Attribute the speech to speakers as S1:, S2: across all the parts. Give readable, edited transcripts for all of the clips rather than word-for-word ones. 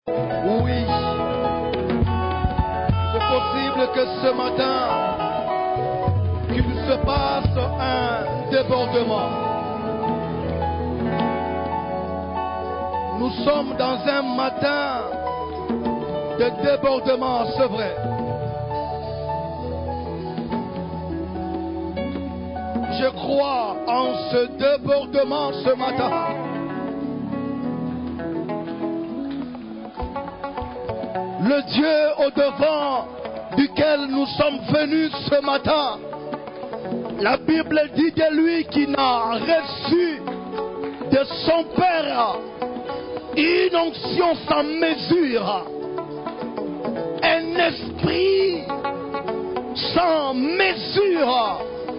S1: Oui, c'est possible que ce matin, qu'il se passe un débordement. Nous sommes dans un matin de débordement, c'est vrai. Je crois en ce débordement ce matin. Le Dieu au-devant duquel nous sommes venus ce matin, la Bible dit de lui qui n'a reçu de son Père une onction sans mesure, un esprit sans mesure.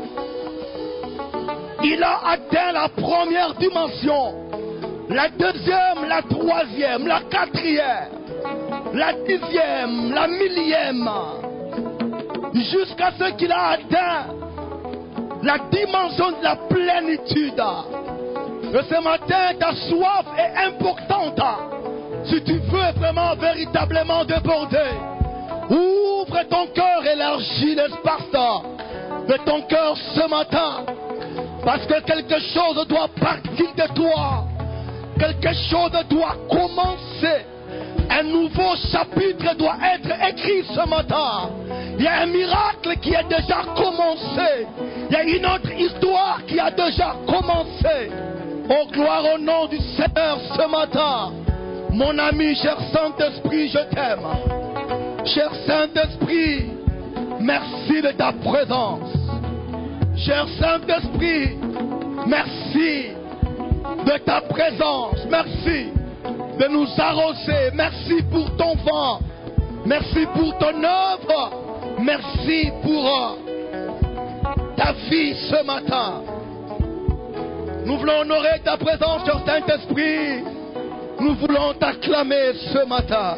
S1: Il a atteint la première dimension, la deuxième, la troisième, la quatrième, la dixième, la millième, jusqu'à ce qu'il a atteint la dimension de la plénitude. Et ce matin, ta soif est importante. Si tu veux vraiment, véritablement déborder, ouvre ton cœur, élargis l'espace de ton cœur ce matin. Parce que quelque chose doit partir de toi. Quelque chose doit commencer. Un nouveau chapitre doit être écrit ce matin. Il y a un miracle qui est déjà commencé. Il y a une autre histoire qui a déjà commencé. Oh, gloire au nom du Seigneur ce matin. Mon ami, cher Saint-Esprit, je t'aime. Cher Saint-Esprit, merci de ta présence. Cher Saint-Esprit, merci de ta présence. Merci de nous arroser. Merci pour ton vent. Merci pour ton œuvre. Merci pour ta vie ce matin. Nous voulons honorer ta présence, cher Saint-Esprit. Nous voulons t'acclamer ce matin.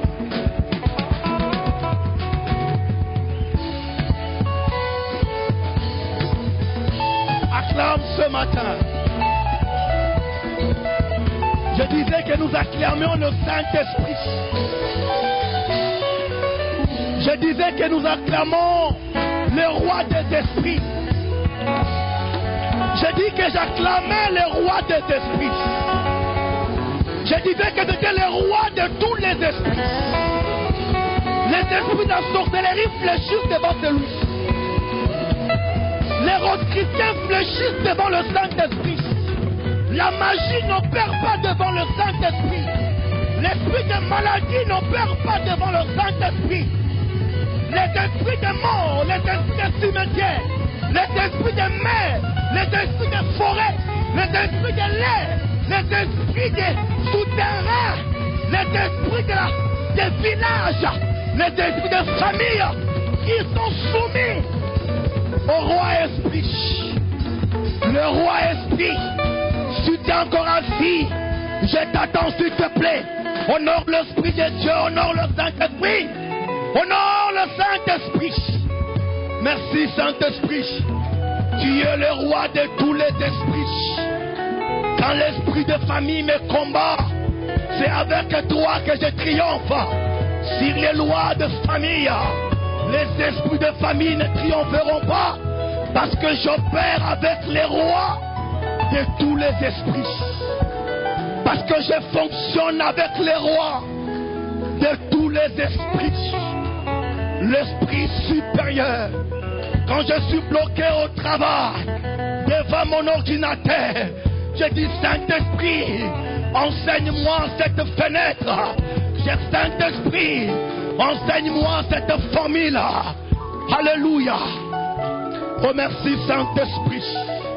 S1: Acclame ce matin. Je disais que nous acclamions le Saint-Esprit. Je disais que nous acclamons le roi des esprits. Je dis que j'acclamais le roi des esprits. Je disais que c'était le roi de tous les esprits. Les esprits de la sorcellerie fléchissent devant lui. Les rois chrétiens fléchissent devant le Saint-Esprit. La magie n'opère pas devant le Saint-Esprit. L'esprit de maladie n'opère pas devant le Saint-Esprit. Les esprits de mort, les esprits de cimetière, les esprits de mer, les esprits de forêt, les esprits de l'air, les esprits de souterrains, les esprits des villages, les esprits de famille, ils sont soumis au roi esprit. Le roi esprit, si tu es encore assis, je t'attends s'il te plaît. Honore l'esprit de Dieu, honore le Saint-Esprit. Honore le Saint-Esprit. Merci Saint-Esprit. Tu es le roi de tous les esprits. Quand l'esprit de famille me combat, c'est avec toi que je triomphe. Sur les lois de famille, les esprits de famille ne triompheront pas. Parce que j'opère avec les rois de tous les esprits. Parce que je fonctionne avec les rois de tous les esprits. L'esprit supérieur. Quand je suis bloqué au travail, devant mon ordinateur, je dis Saint-Esprit, enseigne-moi cette fenêtre. Cher Saint-Esprit, enseigne-moi cette formule. Alléluia. Remercie Saint-Esprit.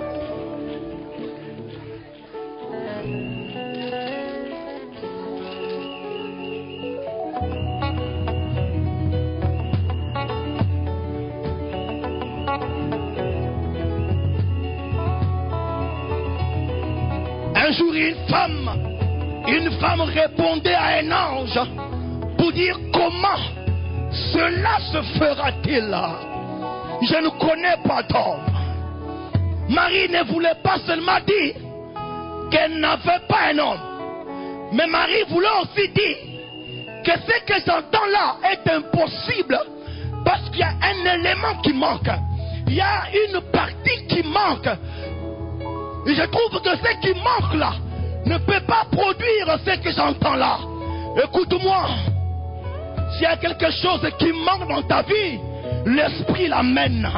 S1: Un jour, une femme répondait à un ange pour dire comment cela se fera-t-il. Je ne connais pas d'homme. Marie ne voulait pas seulement dire qu'elle n'avait pas un homme, mais Marie voulait aussi dire que ce que j'entends là est impossible parce qu'il y a un élément qui manque. Il y a une partie qui manque. Et je trouve que ce qui manque là ne peut pas produire ce que j'entends là. Écoute-moi. S'il y a quelque chose qui manque dans ta vie, l'Esprit l'amène.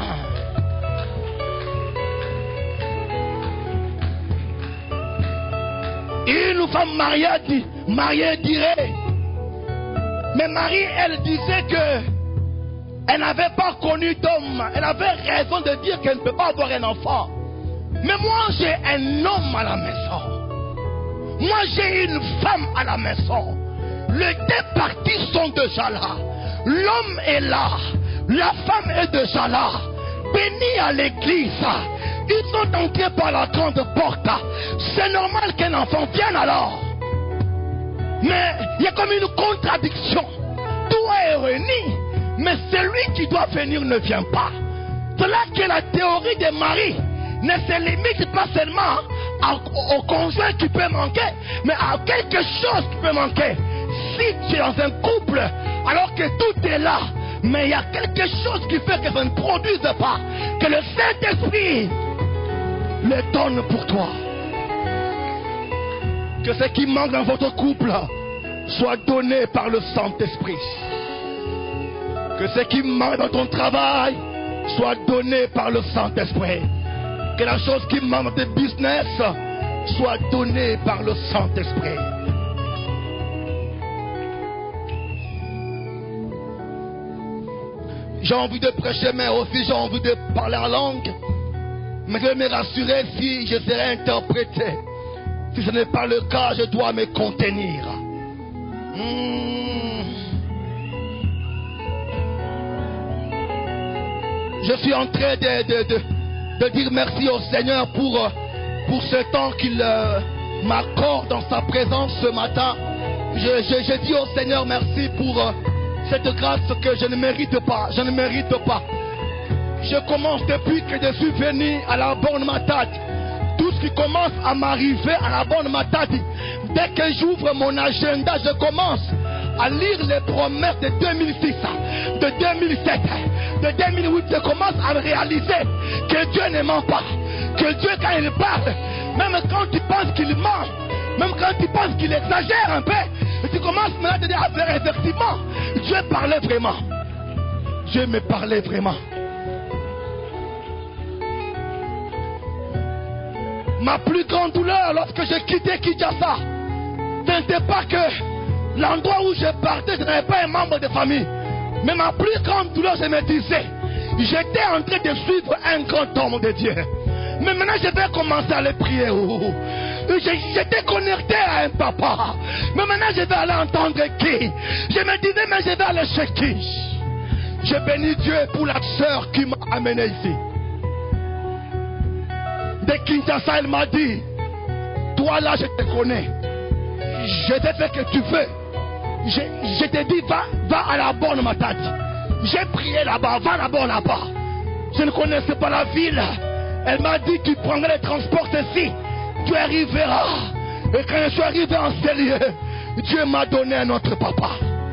S1: Une femme mariée dirait, mais Marie, elle disait que elle n'avait pas connu d'homme. Elle avait raison de dire qu'elle ne peut pas avoir un enfant. Mais moi, j'ai un homme à la maison. Moi, j'ai une femme à la maison. Les deux parties sont déjà là. L'homme est là. La femme est déjà là. Bénis à l'église. Ils sont entrés par la grande porte. C'est normal qu'un enfant vienne alors. Mais il y a comme une contradiction. Tout est réuni. Mais celui qui doit venir ne vient pas. C'est là que la théorie de Marie ne se limite pas seulement au conjoint qui peut manquer, mais à quelque chose qui peut manquer. Si tu es dans un couple, alors que tout est là, mais il y a quelque chose qui fait que ça ne produise pas, que le Saint-Esprit le donne pour toi. Que ce qui manque dans votre couple soit donné par le Saint-Esprit. Que ce qui manque dans ton travail soit donné par le Saint-Esprit. Que la chose qui manque dans tes business soit donnée par le Saint-Esprit. J'ai envie de prêcher, mais aussi j'ai envie de parler en langue. Mais je vais me rassurer si je serai interprété. Si ce n'est pas le cas, je dois me contenir. Je suis en train de dire merci au Seigneur pour ce temps qu'il m'accorde dans sa présence ce matin. Je dis au Seigneur merci pour cette grâce que je ne mérite pas. Je ne mérite pas. Je commence depuis que je suis venu à la bonne matate. Tout ce qui commence à m'arriver à la bonne matate, dès que j'ouvre mon agenda, je commence à lire les promesses de 2006, de 2007, de 2008. Je commence à réaliser que Dieu ne ment pas. Que Dieu, quand il parle, même quand tu penses qu'il ment, même quand tu penses qu'il exagère un peu, tu commences maintenant à faire effectivement. Dieu parlait vraiment. Dieu me parlait vraiment. Ma plus grande douleur lorsque j'ai quitté Kinshasa, ce n'était pas que l'endroit où je partais, je n'avais pas un membre de famille. Mais ma plus grande douleur, je me disais, j'étais en train de suivre un grand homme de Dieu. Mais maintenant, je vais commencer à le prier. J'étais connecté à un papa. Mais maintenant, je vais aller entendre qui? Je me disais, mais je vais aller chez qui? Je bénis Dieu pour la sœur qui m'a amené ici. De Kinshasa, elle m'a dit, toi là, je te connais. Je te fais ce que tu veux. Je te dis, va à la bonne matate. J'ai prié là-bas, va là-bas. Je ne connaissais pas la ville. Elle m'a dit, tu prendras les transports ici. Tu arriveras. Et quand je suis arrivé en ce lieu, Dieu m'a donné un autre papa.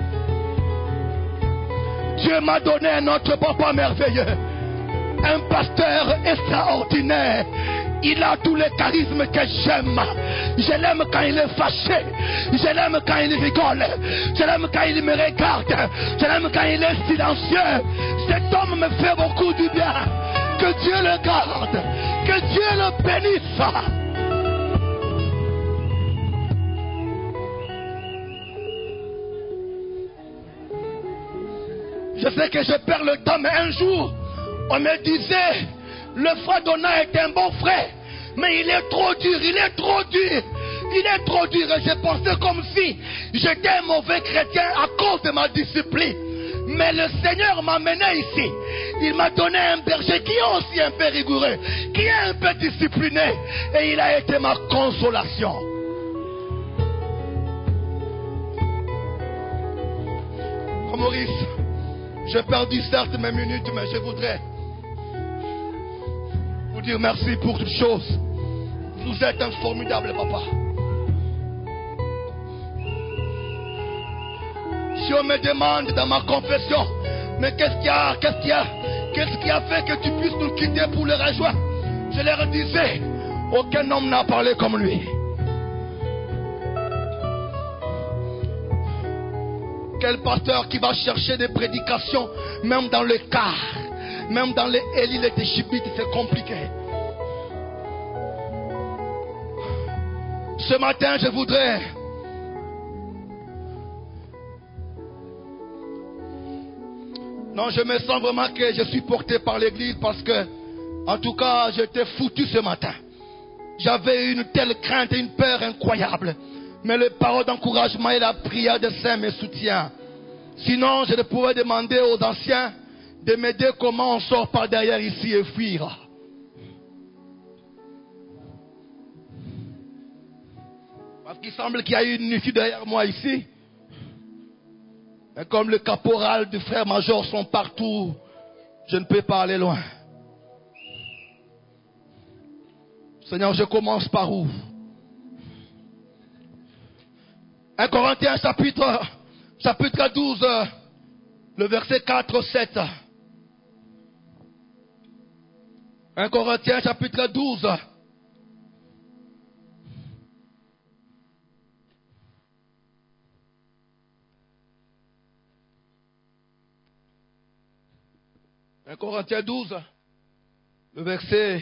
S1: Dieu m'a donné un autre papa merveilleux. Un pasteur extraordinaire. Il a tous les charismes que j'aime. Je l'aime quand il est fâché. Je l'aime quand il rigole. Je l'aime quand il me regarde. Je l'aime quand il est silencieux. Cet homme me fait beaucoup du bien. Que Dieu le garde. Que Dieu le bénisse. Je sais que je perds le temps, mais un jour, on me disait, le frère Donat est un bon frère, mais il est trop dur, il est trop dur. Et je pensais comme si j'étais un mauvais chrétien à cause de ma discipline. Mais le Seigneur m'a mené ici. Il m'a donné un berger qui est aussi un peu rigoureux, qui est un peu discipliné. Et il a été ma consolation. Oh Maurice, j'ai perdu certes mes minutes, mais je voudrais vous dire merci pour toutes choses. Vous êtes un formidable papa. Si on me demande dans ma confession, mais qu'est-ce qui a fait que tu puisses nous quitter pour le rejoindre? Je leur disais, aucun homme n'a parlé comme lui. Quel pasteur qui va chercher des prédications, même dans le car, même dans les Élie, les Téchibites, c'est compliqué. Ce matin, je voudrais je me sens vraiment que je suis porté par l'église parce que, en tout cas, j'étais foutu ce matin. J'avais une telle crainte et une peur incroyable. Mais les paroles d'encouragement et la prière de Saint me soutiennent. Sinon, je pourrais demander aux anciens de m'aider comment on sort par derrière ici et fuir. Parce qu'il semble qu'il y a une issue derrière moi ici. Et comme le caporal du frère major sont partout, je ne peux pas aller loin. Seigneur, je commence par où? 1 Corinthiens chapitre 12, le verset 4-7. 1 Corinthiens chapitre 12. Corinthiens 12, le verset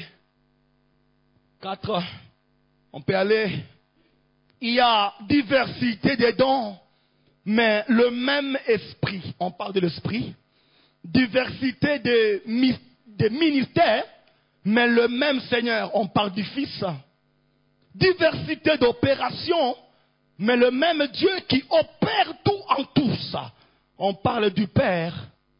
S1: 4, on peut aller. Il y a diversité des dons, mais le même esprit. On parle de l'esprit. Diversité des ministères, mais le même Seigneur. On parle du Fils. Diversité d'opérations, mais le même Dieu qui opère tout en tous. On parle du Père.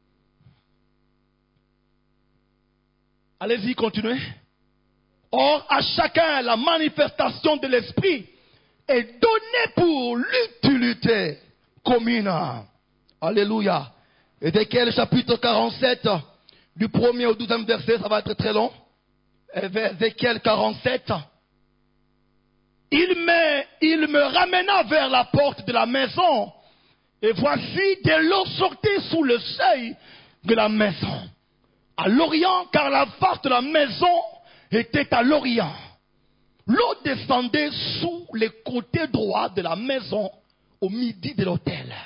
S1: Allez-y, continuez. Or, à chacun, la manifestation de l'Esprit est donnée pour l'utilité commune. Alléluia. Ézéchiel chapitre 47, du 1er au 12e verset, ça va être très long. Ézéchiel 47. Il me ramena vers la porte de la maison, et voici de l'eau sortait sous le seuil de la maison. À l'Orient, car la face de la maison était à l'Orient. L'eau descendait sous les côtés droits de la maison au midi de l'autel.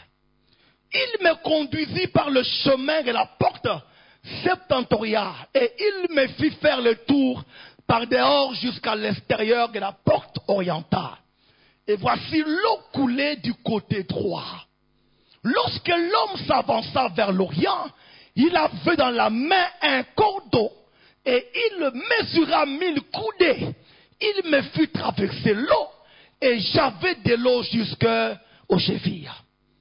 S1: Il me conduisit par le chemin de la porte septentrionnale et il me fit faire le tour par dehors jusqu'à l'extérieur de la porte orientale. Et voici l'eau coulait du côté droit. Lorsque l'homme s'avança vers l'Orient, il avait dans la main un cordeau et il mesura 1000 coudées. Il me fit traverser l'eau et j'avais de l'eau jusqu'aux chevilles.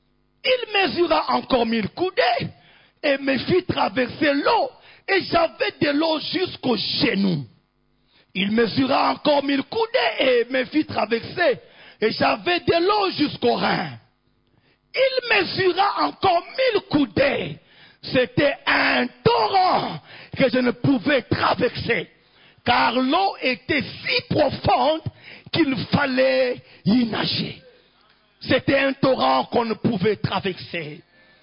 S1: Il mesura encore 1000 coudées et me fit traverser l'eau et j'avais de l'eau jusqu'aux genoux. Il mesura encore 1000 coudées et me fit traverser et j'avais de l'eau jusqu'aux reins. Il mesura encore 1000 coudées. C'était un torrent que je ne pouvais traverser, car l'eau était si profonde qu'il fallait y nager. C'était un torrent qu'on ne pouvait traverser.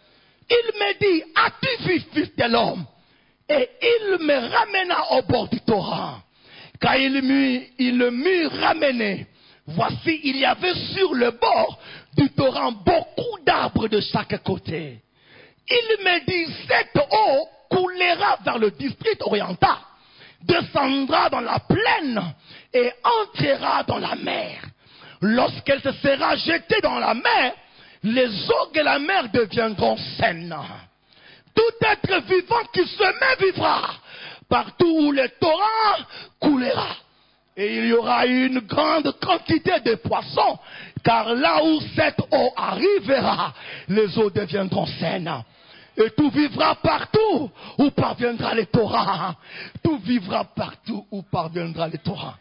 S1: Il me dit, as-tu vu, fils de l'homme? Et il me ramena au bord du torrent. Quand il m'eut ramené, voici, il y avait sur le bord du torrent beaucoup d'arbres de chaque côté. Il me dit, cette eau coulera vers le district oriental, descendra dans la plaine et entrera dans la mer. Lorsqu'elle se sera jetée dans la mer, les eaux de la mer deviendront saines. Tout être vivant qui se met vivra, partout où le torrent coulera. Et il y aura une grande quantité de poissons, car là où cette eau arrivera, les eaux deviendront saines. Et tout vivra partout où parviendra le torrent. Tout vivra partout où parviendra le torrent.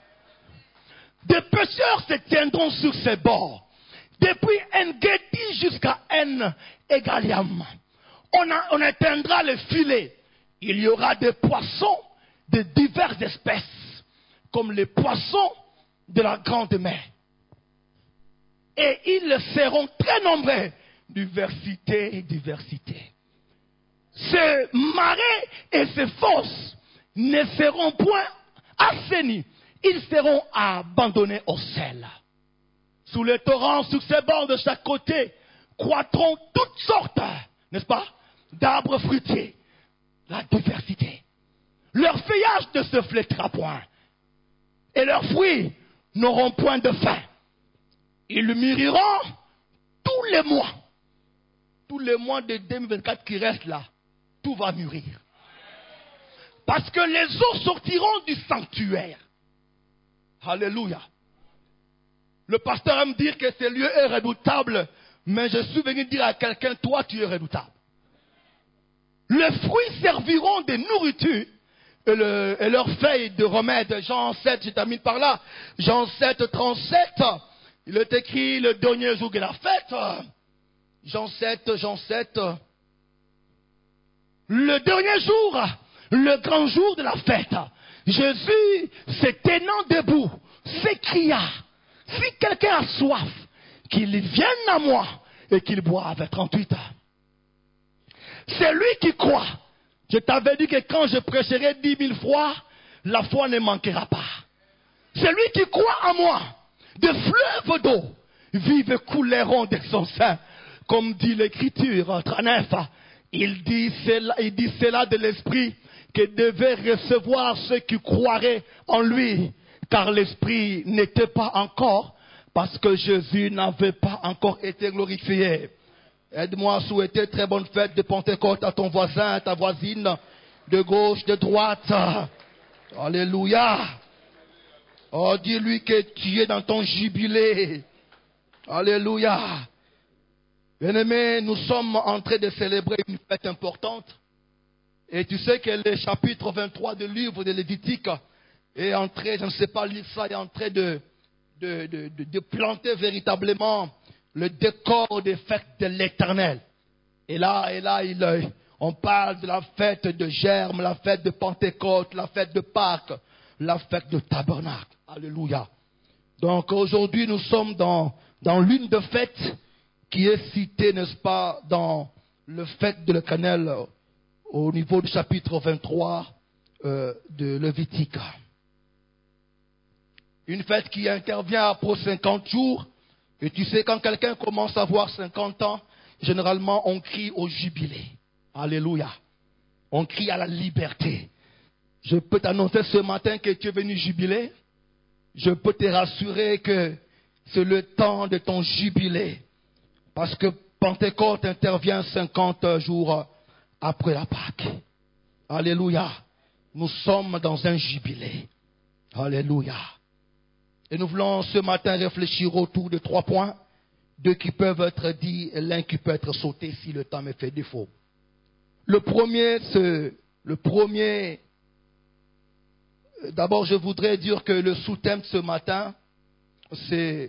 S1: Des pêcheurs se tiendront sur ces bords, depuis En-Gedi jusqu'à En-Egaliam. On éteindra les filets. Il y aura des poissons de diverses espèces, comme les poissons de la grande mer. Et ils seront très nombreux Diversité, diversité. Ces marais et ces fosses ne seront point assainis. Ils seront abandonnés au sel. Sous les torrents, sur ces bords de chaque côté, croîtront toutes sortes, n'est-ce pas, d'arbres fruitiers. La diversité. Leur feuillage ne se flétera point. Et leurs fruits n'auront point de fin. Ils mûriront tous les mois. Tous les mois de 2024 qui restent là, tout va mûrir. Parce que les eaux sortiront du sanctuaire. Alléluia. Le pasteur aime dire que ce lieu est redoutable, mais je suis venu dire à quelqu'un, toi tu es redoutable. Les fruits serviront de nourriture et leurs feuilles de remède. Jean 7, je termine par là. Jean 7, 37, il est écrit le dernier jour de la fête. Jean 7. Le dernier jour, le grand jour de la fête, Jésus, se tenant debout, s'écria, si quelqu'un a soif, qu'il vienne à moi et qu'il boive. 38. C'est lui qui croit. Je t'avais dit que quand je prêcherai 10 000 fois, la foi ne manquera pas. C'est lui qui croit en moi. Des fleuves d'eau vives couleront de son sein. Comme dit l'Écriture, 39, il dit cela de l'Esprit que devait recevoir ceux qui croiraient en lui, car l'Esprit n'était pas encore, parce que Jésus n'avait pas encore été glorifié. Aide-moi à souhaiter très bonne fête de Pentecôte à ton voisin, à ta voisine, de gauche, de droite. Alléluia. Oh, dis-lui que tu es dans ton jubilé. Alléluia. Bien-aimés, nous sommes en train de célébrer une fête importante. Et tu sais que le chapitre 23 du livre de Lévitique est en train, je ne sais pas lire ça, est en train de planter véritablement le décor des fêtes de l'Éternel. Et là, on parle de la fête de Germe, la fête de Pentecôte, la fête de Pâques, la fête de Tabernacle. Alléluia. Donc aujourd'hui, nous sommes dans l'une des fêtes qui est citée, n'est-ce pas, dans le fête de l'Éternel au niveau du chapitre 23 de Lévitique. Une fête qui intervient après 50 jours. Et tu sais, quand quelqu'un commence à avoir 50 ans, généralement on crie au jubilé. Alléluia. On crie à la liberté. Je peux t'annoncer ce matin que tu es venu jubiler. Je peux te rassurer que c'est le temps de ton jubilé. Parce que Pentecôte intervient 50 jours après la Pâque. Alléluia. Nous sommes dans un jubilé. Alléluia. Et nous voulons ce matin réfléchir autour de 3 points. 2 qui peuvent être dits et l'un qui peut être sauté si le temps me fait défaut. Le premier, d'abord je voudrais dire que le sous-thème de ce matin, c'est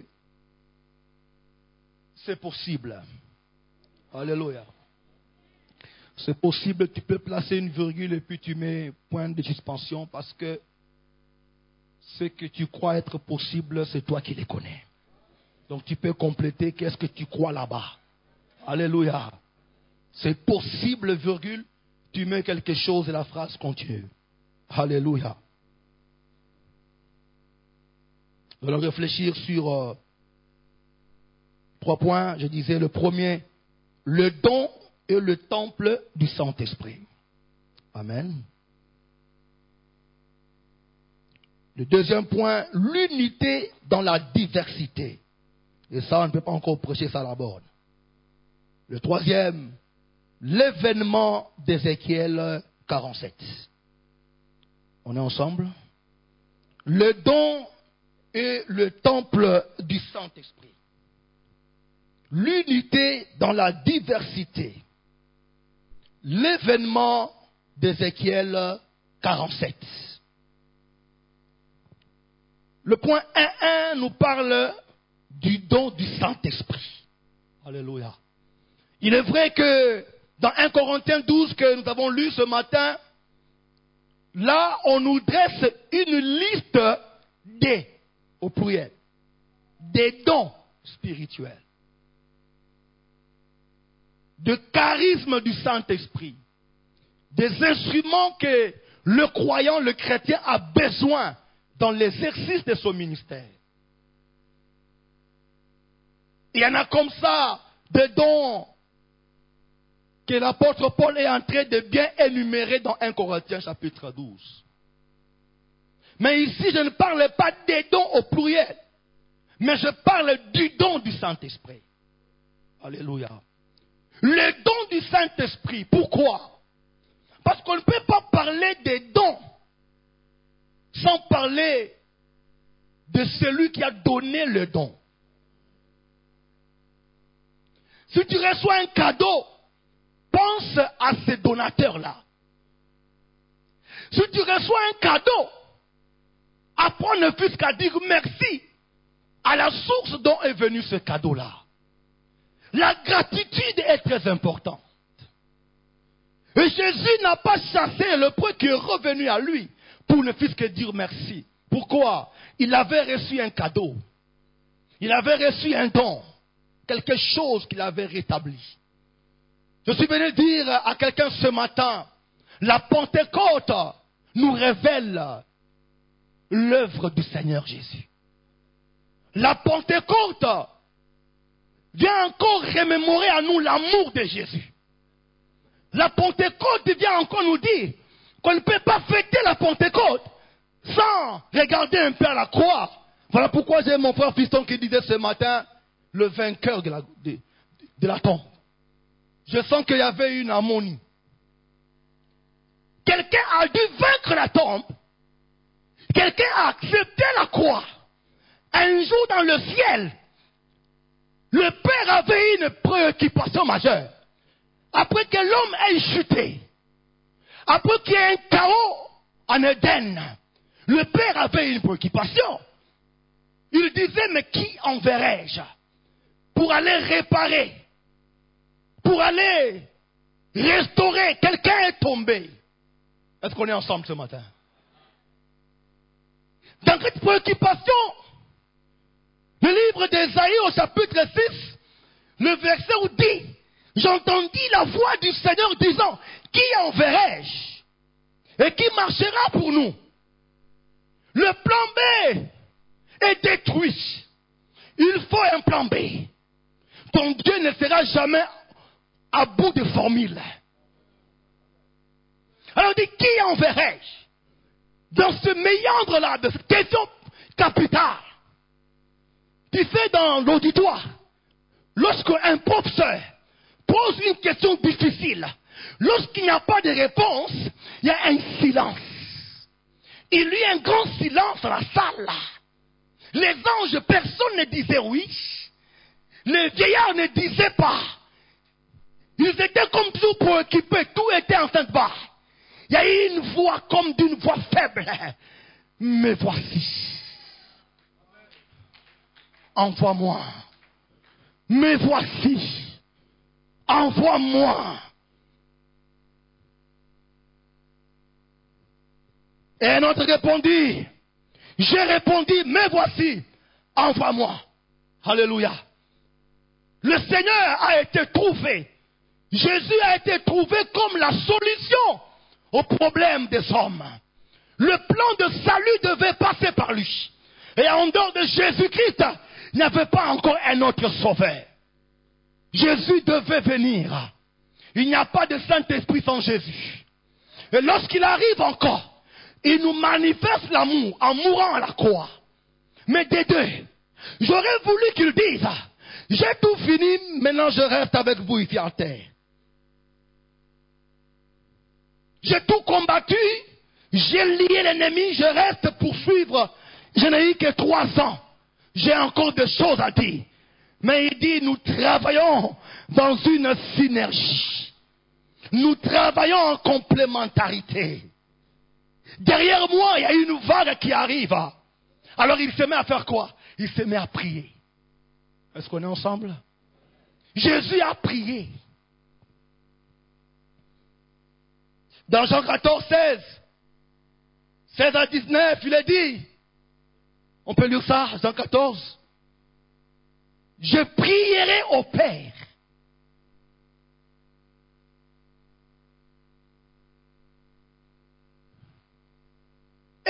S1: possible. Alléluia. C'est possible, tu peux placer une virgule et puis tu mets point de suspension parce que ce que tu crois être possible, c'est toi qui les connais. Donc tu peux compléter, qu'est-ce que tu crois là-bas. Alléluia. C'est possible, virgule, tu mets quelque chose et la phrase continue. Alléluia. Nous allons réfléchir sur 3 points. Je disais le premier, le don et le temple du Saint-Esprit. Amen. Le deuxième point, l'unité dans la diversité. Et ça, on ne peut pas encore prêcher ça à la borne. Le troisième, l'événement d'Ézéchiel 47. On est ensemble? Le don et le temple du Saint-Esprit. L'unité dans la diversité. L'événement d'Ézéchiel 47. Le point 1.1 nous parle du don du Saint-Esprit. Alléluia. Il est vrai que dans 1 Corinthiens 12 que nous avons lu ce matin, là on nous dresse une liste des, au pluriel, des dons spirituels. de charisme du Saint-Esprit. Des instruments que le croyant, le chrétien a besoin dans l'exercice de son ministère. Il y en a comme ça des dons que l'apôtre Paul est en train de bien énumérer dans 1 Corinthiens chapitre 12. Mais ici, je ne parle pas des dons au pluriel, mais je parle du don du Saint-Esprit. Alléluia. Le don du Saint-Esprit, pourquoi? Parce qu'on ne peut pas parler des dons sans parler de celui qui a donné le don. Si tu reçois un cadeau, pense à ce donateur-là. Si tu reçois un cadeau, apprends ne fût-ce qu'à dire merci à la source dont est venu ce cadeau-là. La gratitude est très importante. Et Jésus n'a pas chassé le prêtre qui est revenu à lui pour ne fût-ce que dire merci. Pourquoi? Il avait reçu un cadeau. Il avait reçu un don. Quelque chose qu'il avait rétabli. Je suis venu dire à quelqu'un ce matin, la Pentecôte nous révèle l'œuvre du Seigneur Jésus. La Pentecôte vient encore remémorer à nous l'amour de Jésus. La Pentecôte vient encore nous dire qu'on ne peut pas fêter la Pentecôte sans regarder un peu à la croix. Voilà pourquoi j'ai mon frère Fiston qui disait ce matin, le vainqueur de la tombe. Je sens qu'il y avait une harmonie. Quelqu'un a dû vaincre la tombe. Quelqu'un a accepté la croix. Un jour dans le ciel, le Père avait une préoccupation majeure. Après que l'homme ait chuté, après qu'il y ait un chaos en Éden, le Père avait une préoccupation. Il disait, mais qui enverrai-je pour aller réparer, pour aller restaurer? Quelqu'un est tombé. Est-ce qu'on est ensemble ce matin? Dans cette préoccupation, le livre d'Ésaïe au chapitre 6, le verset où dit, j'entendis la voix du Seigneur disant, qui enverrai-je? Et qui marchera pour nous? Le plan B est détruit. Il faut un plan B. Ton Dieu ne sera jamais à bout de formules. Alors il dit, qui enverrai-je? Dans ce méandre-là, de cette question capitale, tu sais, dans l'auditoire, lorsqu'un professeur pose une question difficile, lorsqu'il n'y a pas de réponse, il y a un silence. Il y a un grand silence dans la salle. Les anges, personne ne disait oui. Les vieillards ne disaient pas. Ils étaient comme toujours préoccupés. Tout était en stand-by. Il y a eu une voix comme d'une voix faible. Mais voici. Envoie-moi. Mais voici. Envoie-moi. Et un autre répondit. J'ai répondu, mais voici. Envoie-moi. Alléluia. Le Seigneur a été trouvé. Jésus a été trouvé comme la solution au problème des hommes. Le plan de salut devait passer par lui. Et en dehors de Jésus-Christ, il n'y avait pas encore un autre sauveur. Jésus devait venir. Il n'y a pas de Saint-Esprit sans Jésus. Et lorsqu'il arrive encore, il nous manifeste l'amour en mourant à la croix. Mais des deux, j'aurais voulu qu'il dise, j'ai tout fini, maintenant je reste avec vous ici en terre. J'ai tout combattu, j'ai lié l'ennemi, je reste pour suivre. Je n'ai eu que 3 ans. J'ai encore des choses à dire. Mais il dit, nous travaillons dans une synergie. Nous travaillons en complémentarité. Derrière moi, il y a une vague qui arrive. Alors il se met à faire quoi? Il se met à prier. Est-ce qu'on est ensemble? Jésus a prié. Dans Jean 14, 16 à 19, il est dit, on peut lire ça, Jean 14. Je prierai au Père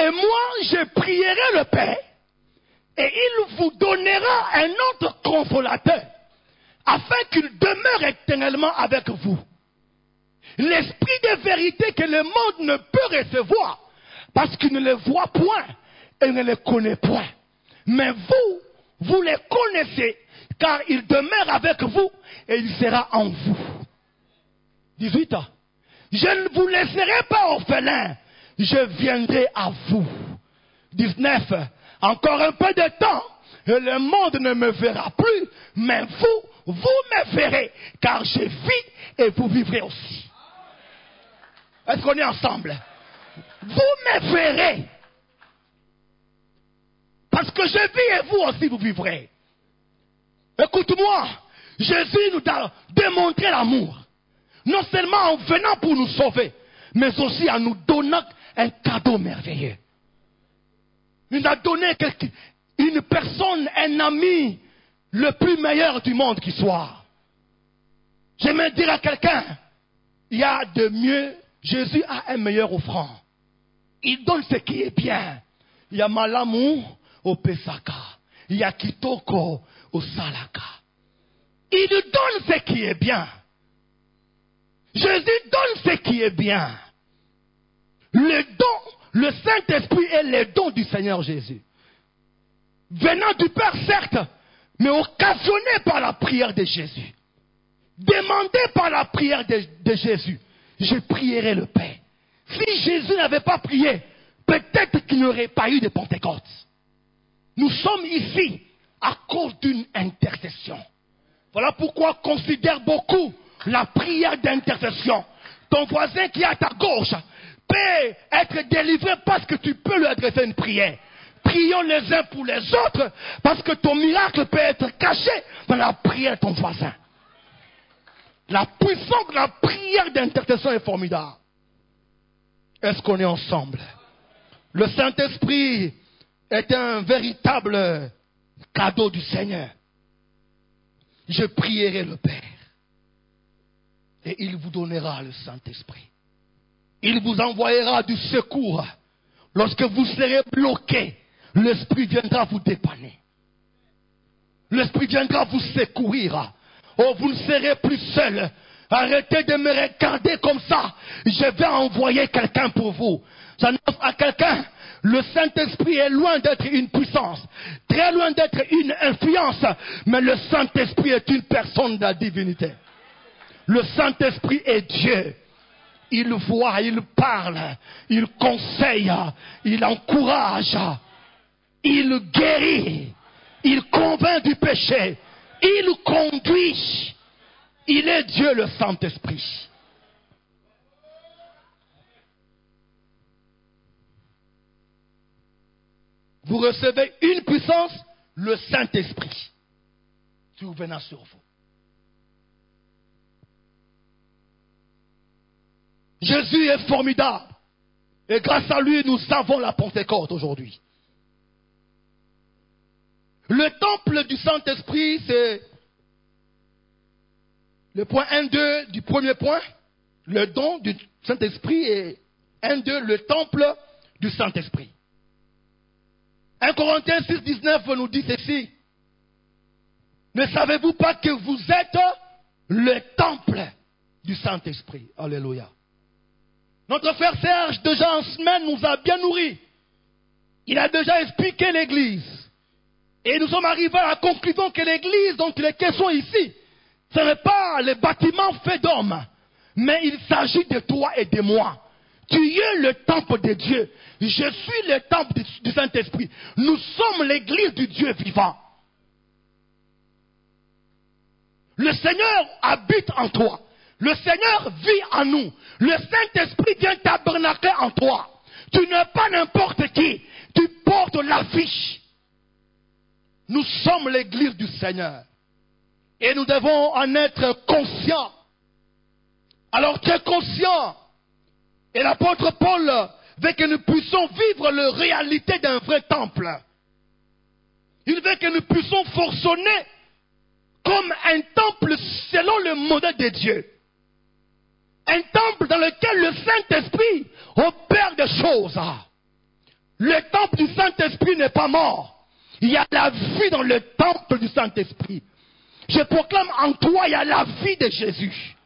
S1: Et moi, je prierai le Père, et il vous donnera un autre consolateur, afin qu'il demeure éternellement avec vous. L'esprit de vérité que le monde ne peut recevoir, parce qu'il ne le voit point et ne le connaît point. Mais vous, vous le connaissez, car il demeure avec vous et il sera en vous. 18 ans. Je ne vous laisserai pas orphelins, je viendrai à vous. 19. Encore un peu de temps, et le monde ne me verra plus, mais vous me verrez, car je vis et vous vivrez aussi. Est-ce qu'on est ensemble? Vous me verrez. Parce que je vis et vous aussi vous vivrez. Écoute-moi, Jésus nous a démontré l'amour. Non seulement en venant pour nous sauver, mais aussi en nous donnant un cadeau merveilleux. Il nous a donné une personne, un ami, le plus meilleur du monde qui soit. J'aimerais dire à quelqu'un, il y a de mieux, Jésus a un meilleur offrant. Il donne ce qui est bien. Il y a Malamu au Pesaka. Il y a Kitoko au Salaka. Il donne ce qui est bien. Jésus donne ce qui est bien. Le don, le Saint-Esprit est le don du Seigneur Jésus. Venant du Père, certes, mais occasionné par la prière de Jésus. Demandé par la prière de Jésus. Je prierai le Père. Si Jésus n'avait pas prié, peut-être qu'il n'y aurait pas eu de Pentecôte. Nous sommes ici à cause d'une intercession. Voilà pourquoi considère beaucoup la prière d'intercession. Ton voisin qui est à ta gauche peut être délivré parce que tu peux lui adresser une prière. Prions les uns pour les autres parce que ton miracle peut être caché dans la prière de ton voisin. La puissance de la prière d'intercession est formidable. Est-ce qu'on est ensemble? Le Saint-Esprit est un véritable cadeau du Seigneur. Je prierai le Père et il vous donnera le Saint-Esprit. Il vous envoyera du secours. Lorsque vous serez bloqué, l'Esprit viendra vous dépanner. L'Esprit viendra vous secourir. Oh, vous ne serez plus seul. Arrêtez de me regarder comme ça. Je vais envoyer quelqu'un pour vous. J'annonce à quelqu'un, le Saint-Esprit est loin d'être une puissance, très loin d'être une influence, mais le Saint-Esprit est une personne de la divinité. Le Saint-Esprit est Dieu. Il voit, il parle, il conseille, il encourage, il guérit, il convainc du péché, il conduit. Il est Dieu, le Saint-Esprit. Vous recevez une puissance, le Saint-Esprit, survenant sur vous. Jésus est formidable. Et grâce à lui, nous savons la Pentecôte aujourd'hui. Le temple du Saint-Esprit, c'est le point 1-2 du premier point. Le don du Saint-Esprit est 1-2, le temple du Saint-Esprit. 1 Corinthiens 6-19 nous dit ceci. Ne savez-vous pas que vous êtes le temple du Saint-Esprit? Alléluia. Notre frère Serge, déjà en semaine, nous a bien nourris. Il a déjà expliqué l'église. Et nous sommes arrivés à la conclusion que l'église dont il est question ici, ce n'est pas le bâtiment fait d'hommes, mais il s'agit de toi et de moi. Tu es le temple de Dieu. Je suis le temple du Saint-Esprit. Nous sommes l'église du Dieu vivant. Le Seigneur habite en toi. Le Seigneur vit en nous. Le Saint-Esprit vient tabernacler en toi. Tu n'es pas n'importe qui. Tu portes l'affiche. Nous sommes l'église du Seigneur. Et nous devons en être conscients. Alors très conscients. Et l'apôtre Paul veut que nous puissions vivre la réalité d'un vrai temple. Il veut que nous puissions fonctionner comme un temple selon le modèle de Dieu. Un temple dans lequel le Saint-Esprit opère des choses. Le temple du Saint-Esprit n'est pas mort. Il y a la vie dans le temple du Saint-Esprit. Je proclame en toi, il y a la vie de Jésus.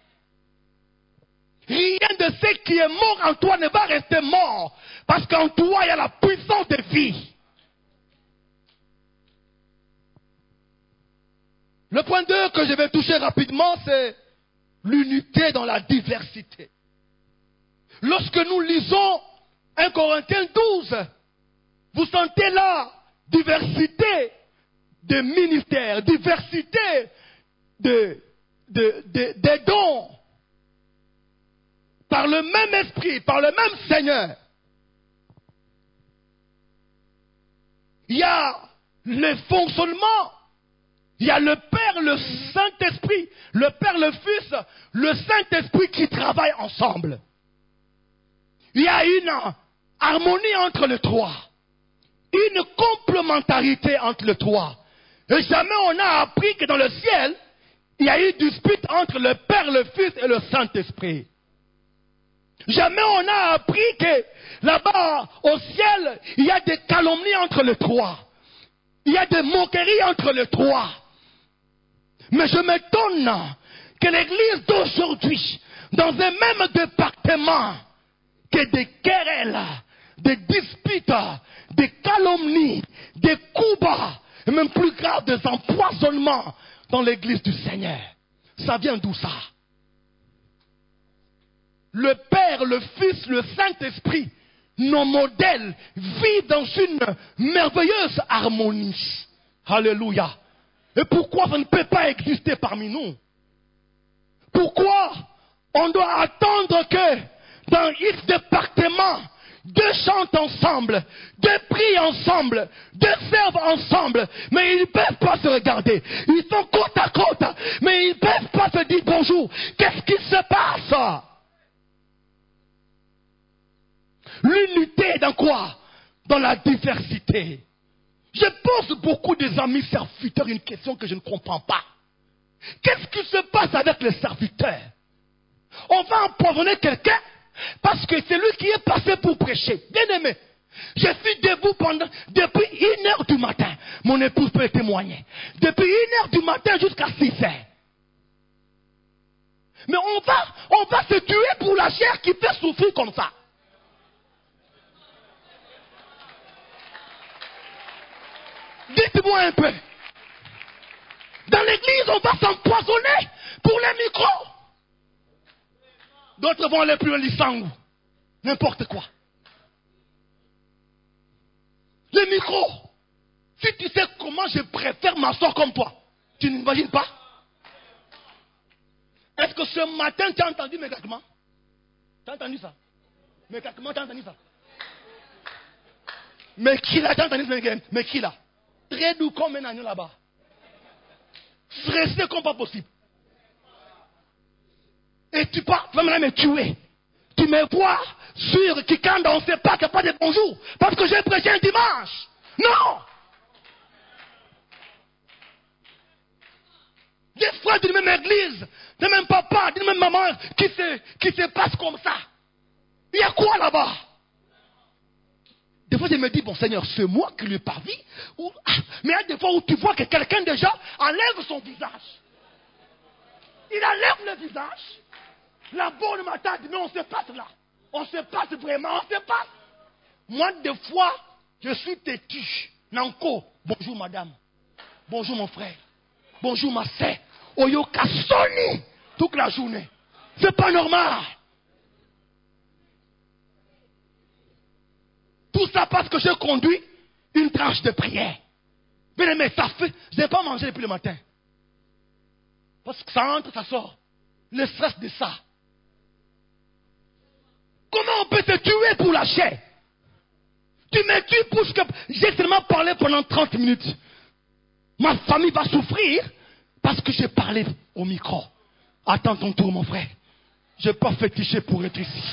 S1: Rien de ce qui est mort en toi ne va rester mort. Parce qu'en toi, il y a la puissance de vie. Le point 2 que je vais toucher rapidement, c'est l'unité dans la diversité. Lorsque nous lisons 1 Corinthiens 12, vous sentez là diversité de ministères, diversité des dons, par le même esprit, par le même Seigneur. Il y a le fonctionnement, il y a le Père, le Saint-Esprit, le Père, le Fils, le Saint-Esprit qui travaillent ensemble. Il y a une harmonie entre les trois, une complémentarité entre les trois. Et jamais on a appris que dans le ciel, il y a eu dispute entre le Père, le Fils et le Saint-Esprit. Jamais on a appris que là-bas, au ciel, il y a des calomnies entre les trois. Il y a des moqueries entre les trois. Mais je m'étonne que l'église d'aujourd'hui, dans un même département, que des querelles, des disputes, des calomnies, des coups bas, et même plus grave, des empoisonnements dans l'église du Seigneur. Ça vient d'où ça? Le Père, le Fils, le Saint-Esprit, nos modèles, vivent dans une merveilleuse harmonie. Alléluia. Et pourquoi ça ne peut pas exister parmi nous? Pourquoi on doit attendre que dans X département, deux chantent ensemble, deux prient ensemble, deux servent ensemble, mais ils ne peuvent pas se regarder. Ils sont côte à côte, mais ils ne peuvent pas se dire bonjour. Qu'est-ce qui se passe? L'unité dans quoi? Dans la diversité. Je pose beaucoup des amis serviteurs une question que je ne comprends pas. Qu'est-ce qui se passe avec les serviteurs? On va empoisonner quelqu'un parce que c'est lui qui est passé pour prêcher. Bien aimé, je suis debout depuis 1h du matin. Mon épouse peut témoigner. Depuis 1h du matin jusqu'à 6h. Mais on va se tuer pour la chair qui fait souffrir comme ça. Dites-moi un peu. Dans l'église, on va s'empoisonner pour les micros. D'autres vont aller plus loin, l'issangou. N'importe quoi. Les micros. Si tu sais comment je préfère m'asseoir comme toi, tu n'imagines pas? Est-ce que ce matin, tu as entendu mes craquements? Tu as entendu ça? Mes craquements, tu as entendu ça? Mais qui là, tu as entendu ça? Mais qui là? Très doux comme un agneau là-bas. Stressé comme pas possible. Et tu vas maintenant me tuer. Tu me vois sur Kikanda, on ne sait pas qu'il n'y a pas de bonjour. Parce que j'ai prêché un dimanche. Non! Des frères d'une même église, de même papa, d'une même maman, qui se passe comme ça. Il y a quoi là-bas? Des fois, je me dis, bon Seigneur, c'est moi qui lui parle. Mais il y a des fois où tu vois que quelqu'un déjà enlève son visage. Il enlève le visage. La bonne matin dit, mais on se passe là. On se passe vraiment, on se passe. Moi, des fois, je suis têtu. Nanko, bonjour madame. Bonjour mon frère. Bonjour ma sœur. Oyoka Sony toute la journée. C'est pas normal. Tout ça parce que je conduis une tranche de prière. Bien mais ça fait. Je n'ai pas mangé depuis le matin. Parce que ça entre, ça sort. Le stress de ça. Comment on peut te tuer pour la chair? Tu me tues pour ce que j'ai seulement parlé pendant 30 minutes. Ma famille va souffrir parce que j'ai parlé au micro. Attends ton tour, mon frère. Je n'ai pas fétiché pour être ici.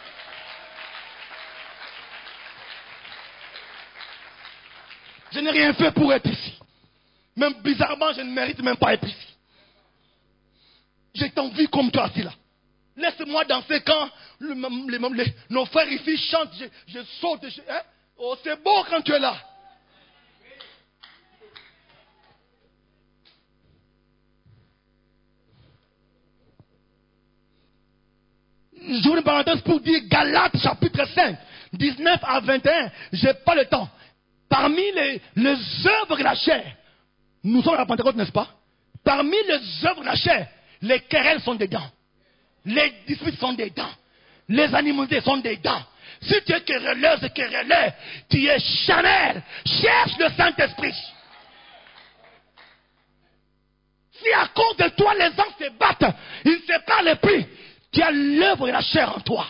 S1: Je n'ai rien fait pour être ici. Même bizarrement, je ne mérite même pas être ici. J'ai envie comme toi assis là. Laisse-moi danser quand nos frères ici chantent, je saute. Oh, c'est beau quand tu es là. J'ouvre une parenthèse pour dire Galates chapitre 5, 19 à 21. Je n'ai pas le temps. Parmi les œuvres de la chair, nous sommes à la Pentecôte, n'est-ce pas? Parmi les œuvres de la chair, les querelles sont dedans. Les disputes sont dedans. Les animosités sont dedans. Si tu es querelleuse et querelleur, tu es charnel. Cherche le Saint-Esprit. Si à cause de toi les gens se battent, ils ne se parlent plus, tu as l'œuvre de la chair en toi.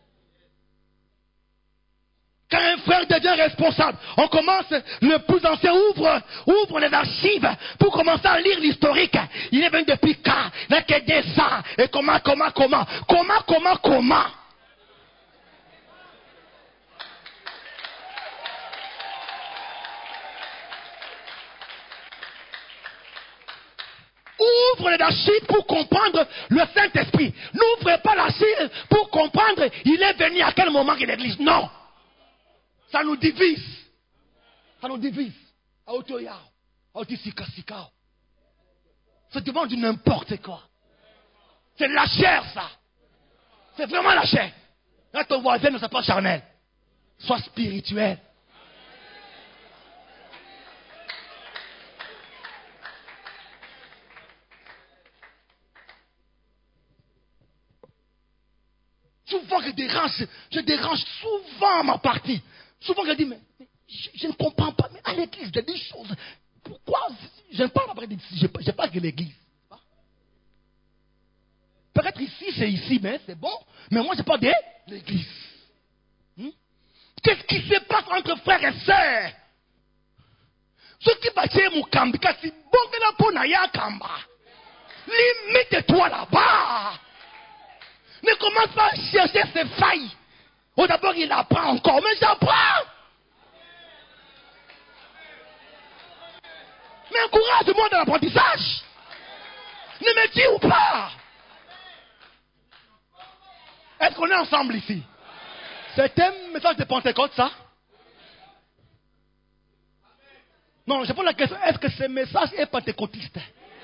S1: Quand un frère devient responsable, on commence, le plus ancien ouvre les archives pour commencer à lire l'historique. Il est venu depuis quand? Il n'a que des ça. Et comment? Ouvre les archives pour comprendre le Saint-Esprit. N'ouvrez pas l'archive pour comprendre il est venu à quel moment de l'église. Non. Ça nous divise. Ça nous divise. C'est devant du n'importe quoi. C'est la chair, ça. C'est vraiment la chair. Là, ton voisin ne soit pas charnel. Sois spirituel. Souvent, je dérange souvent ma partie. Souvent, je dis, mais je ne comprends pas. Mais à l'église, il y a des choses. Pourquoi je ne parle pas d'ici? Je parle de l'église. Peut-être ici, c'est ici, mais c'est bon. Mais moi, je parle de l'église. Qu'est-ce qui se passe entre frères et sœurs? Ce qui va chez Moukambika, c'est bon que la Ponaya Kamba. Limite-toi là-bas. Ne commence pas à chercher ses failles. Oh, d'abord, il apprend encore. Mais j'apprends. Mais encourage-moi dans l'apprentissage. Ne me dis ou pas. Est-ce qu'on est ensemble ici? C'est un message de Pentecôte, ça? Non, je pose la question. Est-ce que ce message est pentecôtiste?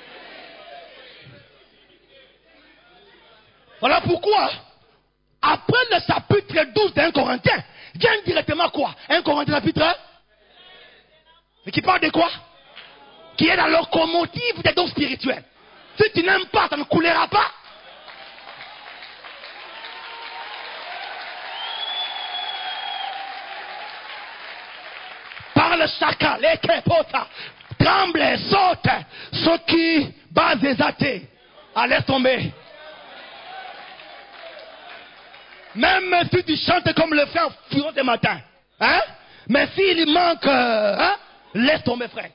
S1: Voilà pourquoi, après le chapitre 12 d'un Corinthien, vient directement quoi? Un Corinthien chapitre? Et qui parle de quoi? Qui est la locomotive des dons spirituels. Si tu n'aimes pas, ça ne coulera pas. Parle chacun, les kepota, tremble, saute, ceux qui battent des athées. Allez tomber. Même si tu chantes comme le frère Furo ce matin, hein? Mais s'il manque, hein? Laisse tomber, frère.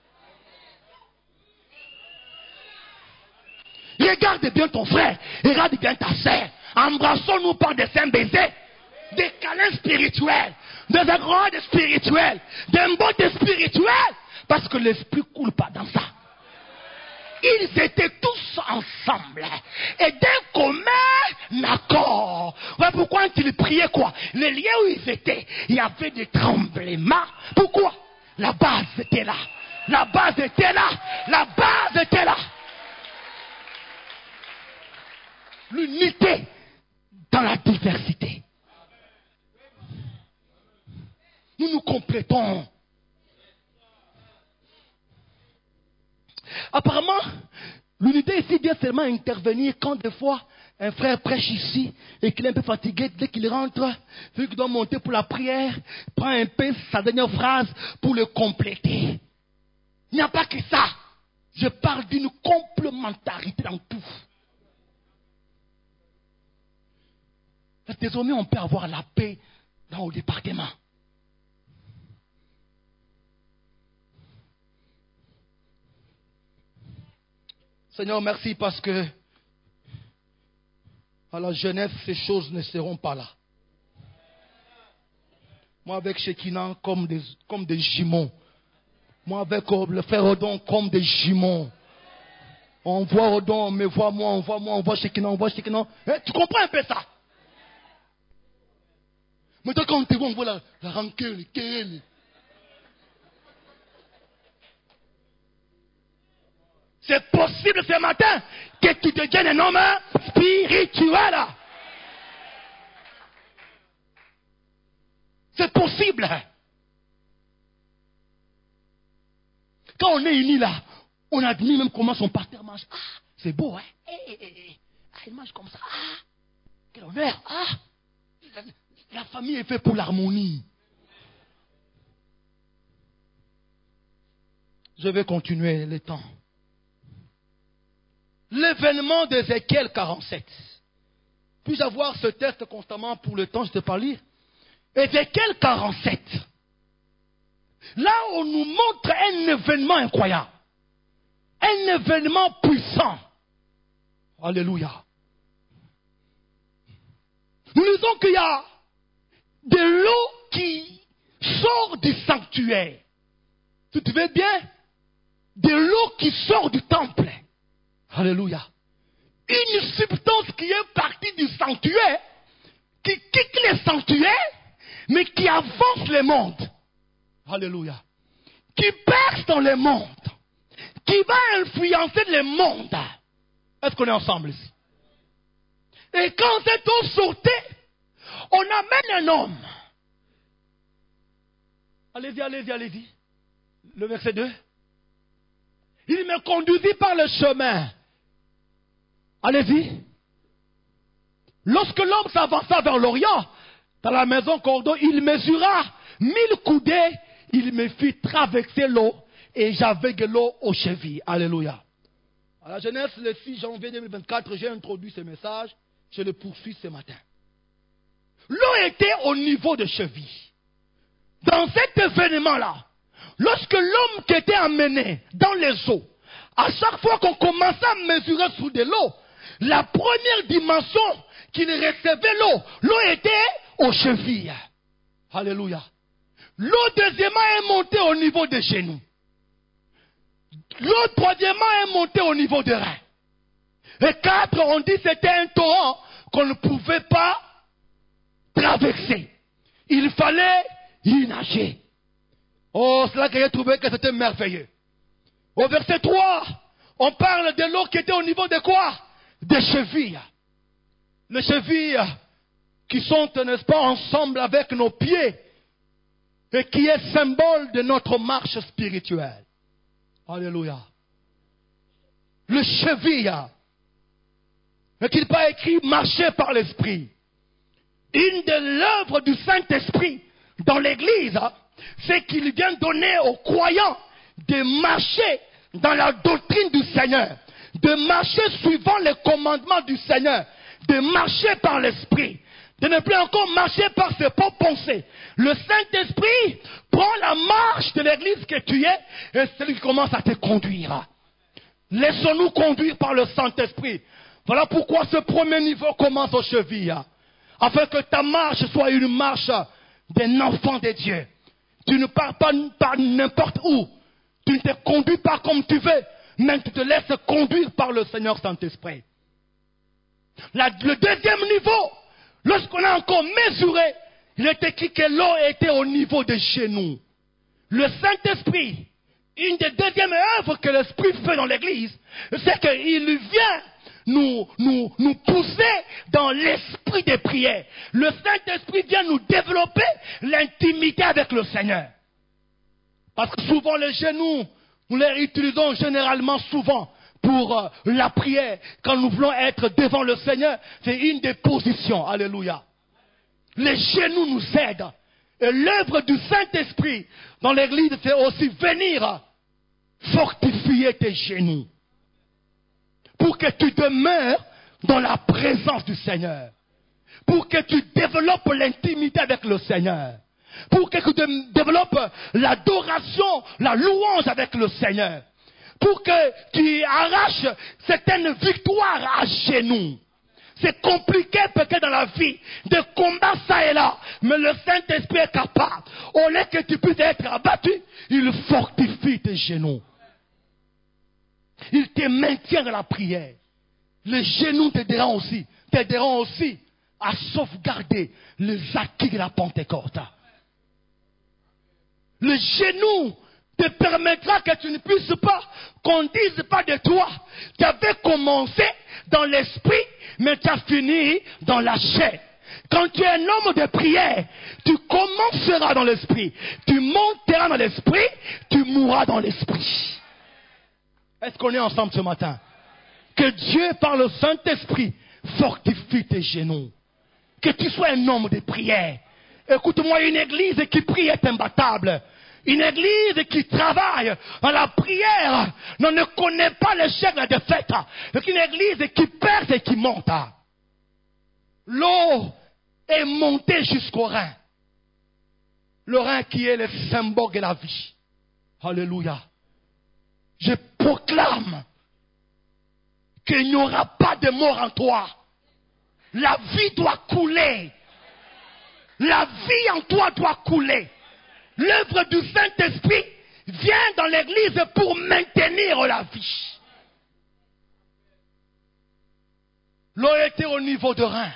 S1: Regarde bien ton frère, regarde bien ta sœur. Embrassons-nous par des saints baisers, des câlins spirituels, des accords spirituels, des bottes spirituelles, parce que l'esprit ne coule pas dans ça. Ils étaient tous ensemble et d'un commun accord. Voilà pourquoi ils priaient quoi? Les lieux où ils étaient, il y avait des tremblements. Pourquoi? La base était là. La base était là. La base était là. L'unité dans la diversité. Nous nous complétons. Apparemment, l'unité ici vient seulement intervenir quand des fois un frère prêche ici et qu'il est un peu fatigué, dès qu'il rentre, vu qu'il doit monter pour la prière, prend un peu sa dernière phrase pour le compléter. Il n'y a pas que ça. Je parle d'une complémentarité dans tout. Désormais, on peut avoir la paix dans le département. Seigneur, merci parce que à la jeunesse, ces choses ne seront pas là. Moi, avec Shekinah, comme des jumeaux. Moi, avec le frère Odon, comme des jumeaux. On voit Odon, on me voit moi, on voit Shekinah, on voit Shekinah. Tu comprends un peu ça? Maintenant, quand on te voit, on voit la rancœur, les querelles. C'est possible ce matin que tu deviennes un homme spirituel. C'est possible. Quand on est unis là, on admire même comment son partenaire mange. Ah, c'est beau, hein? Ah, il mange comme ça. Ah, quel honneur. Ah, la famille est faite pour l'harmonie. Je vais continuer le temps. L'événement d'Ézéchiel 47. Puis-je avoir ce texte constamment pour le temps, je ne sais pas lire. Ézéchiel 47. Là, on nous montre un événement incroyable. Un événement puissant. Alléluia. Nous disons qu'il y a de l'eau qui sort du sanctuaire. Tu te veux bien? De l'eau qui sort du temple. Alléluia. Une substance qui est partie du sanctuaire, qui quitte le sanctuaire, mais qui avance le monde. Alléluia. Qui perce dans le monde. Qui va influencer le monde. Est-ce qu'on est ensemble ici? Et quand cette eau sortait, on amène un homme. Allez-y, allez-y, allez-y. Le verset 2. Il me conduisit par le chemin. Allez-y. Lorsque l'homme s'avança vers l'Orient, dans la maison Cordon, il mesura 1000 coudées. Il me fit traverser l'eau et j'avais de l'eau aux chevilles. Alléluia. À la Genèse, le 6 janvier 2024, j'ai introduit ce message. Je le poursuis ce matin. L'eau était au niveau de cheville. Dans cet événement-là, lorsque l'homme qui était amené dans les eaux, à chaque fois qu'on commençait à mesurer sous de l'eau, la première dimension qu'il recevait l'eau était aux chevilles. Alléluia. L'eau deuxièmement est montée au niveau des genoux. L'eau troisièmement est montée au niveau des reins. Et 4, on dit que c'était un torrent qu'on ne pouvait pas traverser. Il fallait y nager. Oh, c'est là que j'ai trouvé que c'était merveilleux. Au verset 3, on parle de l'eau qui était au niveau de quoi? Des chevilles. Les chevilles qui sont, n'est-ce pas, ensemble avec nos pieds et qui est symbole de notre marche spirituelle. Alléluia. Le cheville. N'est-il pas écrit marcher par l'Esprit? Une de l'œuvre du Saint-Esprit dans l'Église, c'est qu'il vient donner aux croyants de marcher dans la doctrine du Seigneur, de marcher suivant les commandements du Seigneur, de marcher par l'Esprit, de ne plus encore marcher par ses propres pensées. Le Saint-Esprit prend la marche de l'Église que tu es et c'est lui qui commence à te conduire. Laissons-nous conduire par le Saint-Esprit. Voilà pourquoi ce premier niveau commence aux chevilles. Afin que ta marche soit une marche d'un enfant de Dieu. Tu ne pars pas par n'importe où. Tu ne te conduis pas comme tu veux, mais tu te laisses conduire par le Seigneur Saint-Esprit. Le deuxième niveau, lorsqu'on a encore mesuré, il est écrit que l'eau était au niveau des genoux. Le Saint-Esprit, une des deuxièmes œuvres que l'Esprit fait dans l'Église, c'est qu'il vient nous pousser dans l'esprit des prières. Le Saint-Esprit vient nous développer l'intimité avec le Seigneur. Parce que souvent les genoux, nous les utilisons généralement souvent pour la prière. Quand nous voulons être devant le Seigneur, c'est une des positions. Alléluia. Les genoux nous aident. Et l'œuvre du Saint-Esprit dans l'Église, c'est aussi venir fortifier tes genoux. Pour que tu demeures dans la présence du Seigneur. Pour que tu développes l'intimité avec le Seigneur. Pour que tu développes l'adoration, la louange avec le Seigneur. Pour que tu arraches certaines victoires à genoux. C'est compliqué peut-être dans la vie de combattre ça et là. Mais le Saint-Esprit est capable. Au lieu que tu puisses être abattu, il fortifie tes genoux. Il te maintient dans la prière. Les genoux t'aideront aussi à sauvegarder les acquis de la Pentecôte. Le genou te permettra que tu ne puisses pas, qu'on ne dise pas de toi. Tu avais commencé dans l'esprit, mais tu as fini dans la chair. Quand tu es un homme de prière, tu commenceras dans l'esprit, tu monteras dans l'esprit, tu mourras dans l'esprit. Est-ce qu'on est ensemble ce matin? Que Dieu, par le Saint-Esprit, fortifie tes genoux. Que tu sois un homme de prière. Écoute-moi, une église qui prie est imbattable. Une église qui travaille dans la prière ne connaît pas l'échec, la défaite. C'est une église qui perce et qui monte. L'eau est montée jusqu'au Rhin. Le Rhin qui est le symbole de la vie. Alléluia. Je proclame qu'il n'y aura pas de mort en toi. La vie doit couler. La vie en toi doit couler. L'œuvre du Saint-Esprit vient dans l'église pour maintenir la vie. L'eau était au niveau de Rhin.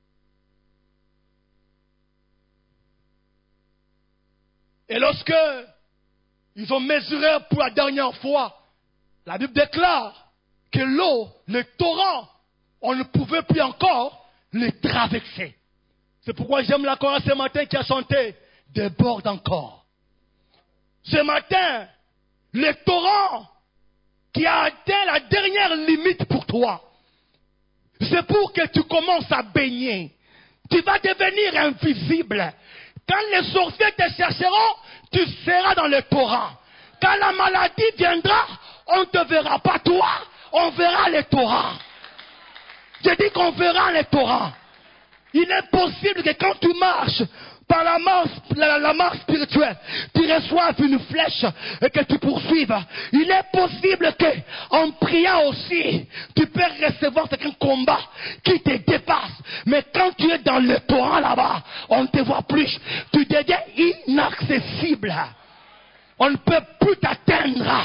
S1: Et lorsque ils ont mesuré pour la dernière fois, la Bible déclare que l'eau, le torrent, on ne pouvait plus encore le traverser. C'est pourquoi j'aime la chorale ce matin qui a chanté « Déborde encore ». Ce matin, le torrent qui a atteint la dernière limite pour toi, c'est pour que tu commences à baigner. Tu vas devenir invisible. Quand les sorciers te chercheront, tu seras dans le torrent. Quand la maladie viendra, on ne te verra pas toi, on verra les torrents. Je dis qu'on verra les torrents. Il est possible que quand tu marches par la marche spirituelle, tu reçoives une flèche et que tu poursuives. Il est possible que, en priant aussi, tu peux recevoir un combat qui te dépasse. Mais quand tu es dans le torrent là-bas, on ne te voit plus. Tu deviens inaccessible. On ne peut plus t'atteindre.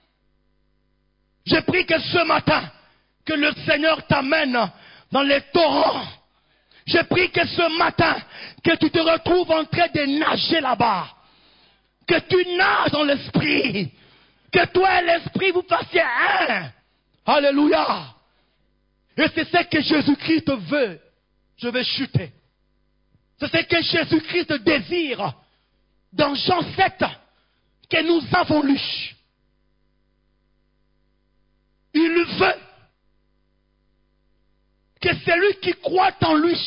S1: Je prie que ce matin, que le Seigneur t'amène dans les torrents. Je prie que ce matin, que tu te retrouves en train de nager là-bas. Que tu nages dans l'esprit. Que toi et l'esprit vous fassiez un. Alléluia. Et c'est ce que Jésus-Christ veut. Je vais chuter. C'est ce que Jésus-Christ désire. Dans Jean 7, que nous avons lu. Il veut que celui qui croit en lui,